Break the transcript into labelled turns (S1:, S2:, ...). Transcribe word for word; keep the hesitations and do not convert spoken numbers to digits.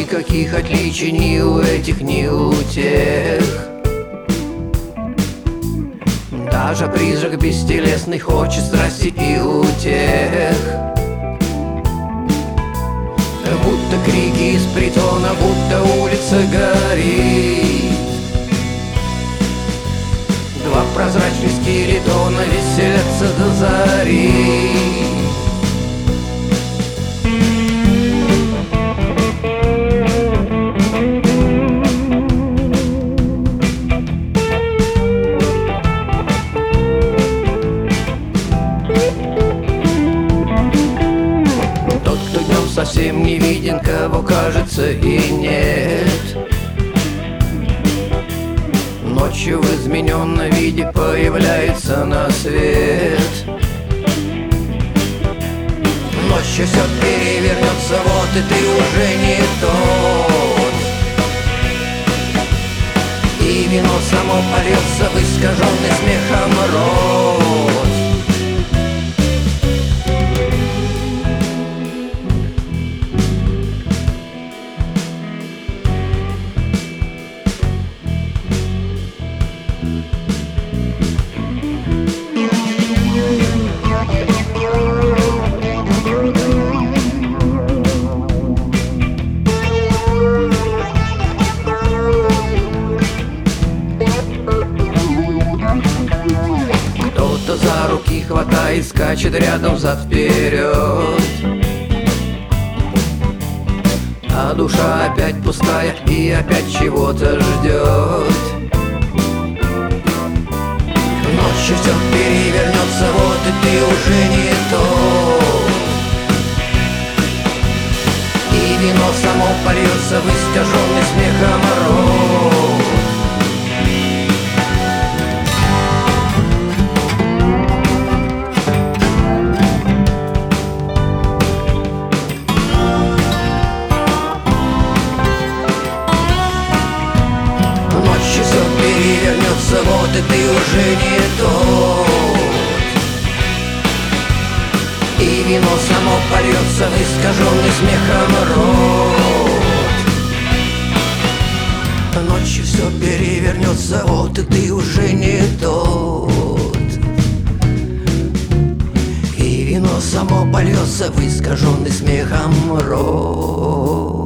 S1: никаких отличий ни у этих, ни у тех. Даже призрак бестелесный хочет страсти и у тех. Будто крики из притона, будто улица горит. Два прозрачных скелетона веселятся до зари. Совсем не виден, кого кажется и нет. Ночью в измененном виде появляется на свет. Ночью все перевернется, вот и ты уже не тот. И вино само польется в искаженный смехом рот. За руки хватает, скачет рядом зад-вперед. А душа опять пустая и опять чего-то ждет. Ночью все перевернется, вот и ты уже не тот. И вино само польется в искаженный смехом рот. Перевернется, вот и ты уже не тот. И вино само польется в искаженный смехом рот. Ночью все перевернется, вот и ты уже не тот. И вино само польется в искаженный смехом рот.